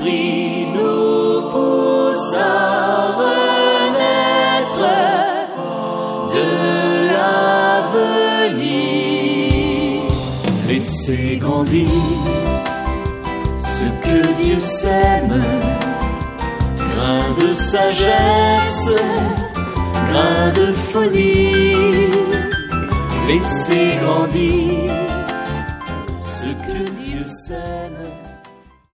Saint-Esprit nous pousse à renaître de l'avenir. Laissez grandir ce que Dieu sème, grain de sagesse, grain de folie. Laissez grandir